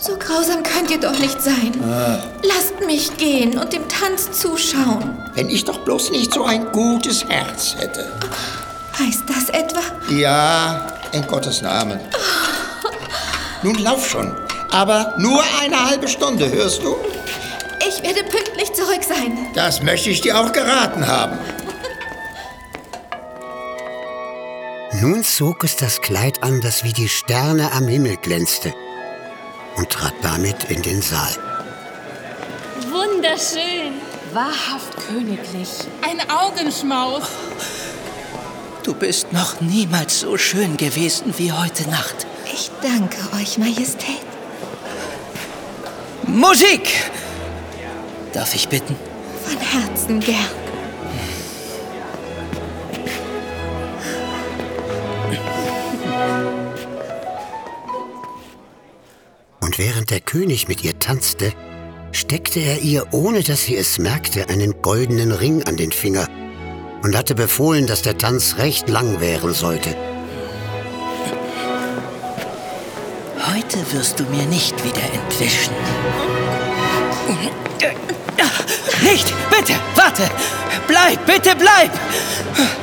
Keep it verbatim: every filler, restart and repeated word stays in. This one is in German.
So grausam könnt ihr doch nicht sein. Ah. Lasst mich gehen und dem Tanz zuschauen. Wenn ich doch bloß nicht so ein gutes Herz hätte. Heißt das etwa? Ja, in Gottes Namen. Nun lauf schon, aber nur eine halbe Stunde, hörst du? Ich werde pünktlich zurück sein. Das möchte ich dir auch geraten haben. Nun zog es das Kleid an, das wie die Sterne am Himmel glänzte, und trat damit in den Saal. Wunderschön. Wahrhaft königlich. Ein Augenschmaus. Du bist noch niemals so schön gewesen wie heute Nacht. Ich danke euch, Majestät. Musik! Darf ich bitten? Von Herzen gern. Und während der König mit ihr tanzte, steckte er ihr, ohne dass sie es merkte, einen goldenen Ring an den Finger und hatte befohlen, dass der Tanz recht lang währen sollte. Heute wirst du mir nicht wieder entwischen. Nicht! Bitte! Warte! Bleib! Bitte bleib!